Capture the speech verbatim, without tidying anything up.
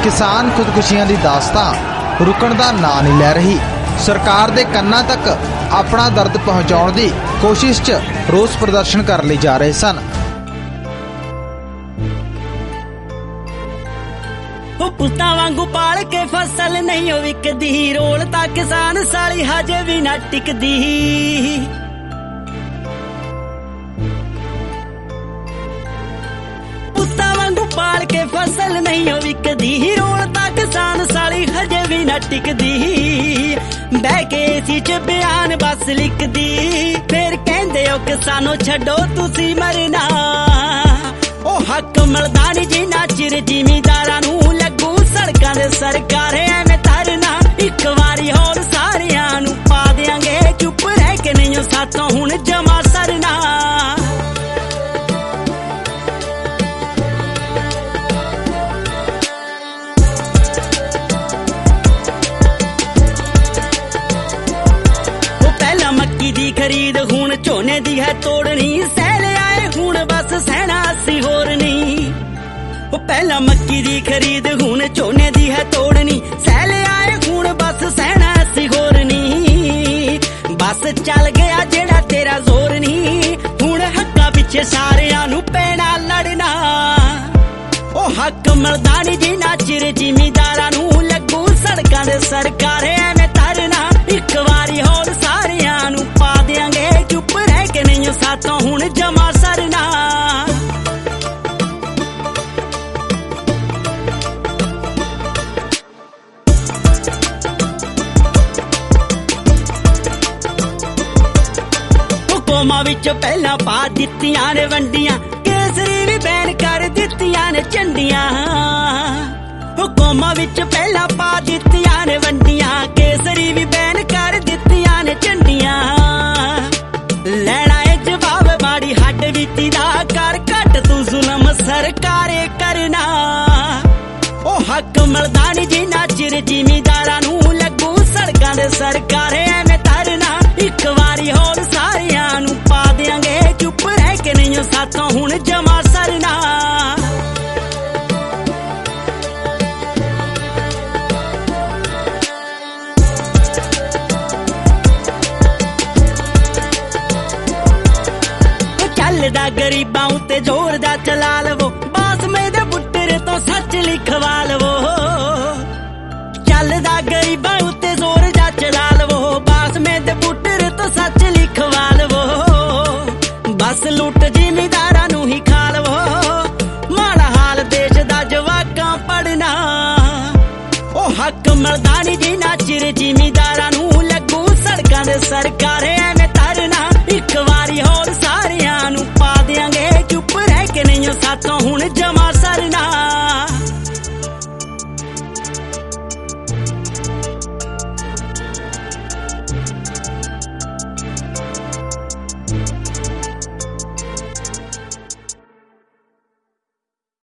किसान खुदकुशियां दी दास्तां रुकण दा नां नहीं लै रही। सरकार दे कन्नां तक अपना दर्द पहुंचाउण दी कोशिश च रोस प्रदर्शन कर लए जा रहे सन। पुत्तां वांगू पाल के फसल नहीं हो विकदी, रोल तां किसान साली हजे भी ना टिकदी। पुत्तां वांगू पाल के फसल नहीं हो विकदी, रोल तां किसान साली हजे भी ना टिकदी। बह के एसी च बयान बस लिखदी, फिर कहंदे ओ किसानो छड्डो तुसी मरना। ओ हक मिलदा नी जिन्ना चिर जिमीदारां नूं लगू सड़कां दे सरकार एवें धरना। इक वारी होर सारियां नूं पा देंगे, चुप रह के नहीं साथों हुण जमा सरना। ओ पहला मक्की दी खरीद हुण झोने दी है तोड़नी, सैल आए हुण बस सहना असी होर नहीं। ओ पहला मक्की दी खरीद हुण झोने दी है तोड़नी, सैल आए हुण बस सहना असी होर नहीं। बस चल गया जेड़ा तेरा जोर नहीं, हुण हक्कां पिछे सारियां नूं पैना लड़ना। ओ हक मिलदा नी जिन्ना चिर जिमीदारां नूं लगू सड़कां दे सरकार एवें धरना। इक वारी होर सारियां नूं पा देंगे, चुप रह के नहीं साथों हुण जमा सरना। कौमां विच पहला पा दित्तियां ने वंडियां, केसरी भी बैन कर दित्तियां ने झंडियां। कौमां विच पहला पा दित्तियां ने वंडियां, केसरी भी बैन कर दित्तियां ने झंडियां। लैना ए जवाब माड़ी हट बीती दा, कर घट तू जुल्म सरकारे करना। ओ हक मिलदा नी जिन्ना चिर जिमीदारां नूं लगू सड़कां दे सरकार एवें धरना। इक वारी होर सारियां नूं पा देंगे, चुप रह के नहीं साथों हुण जमा सरना। चलदा गरीबां उत्ते जोर दा चला लवो, बासमे दे बुट्टे तो सच लिखवा लवो। चलदा गरीबां उत्ते जोर दा चला लवो, बासमे दे बुट्टे तो सच लिखवा लवो। बस लुट जिमीदारां नूं ही खा लवो, माड़ा हाल देश दा जवाकां पढ़ना। ओ हक मिलदा नी जिन्ना चिर जिमीदारां नूं लगू सड़कां दे सरकार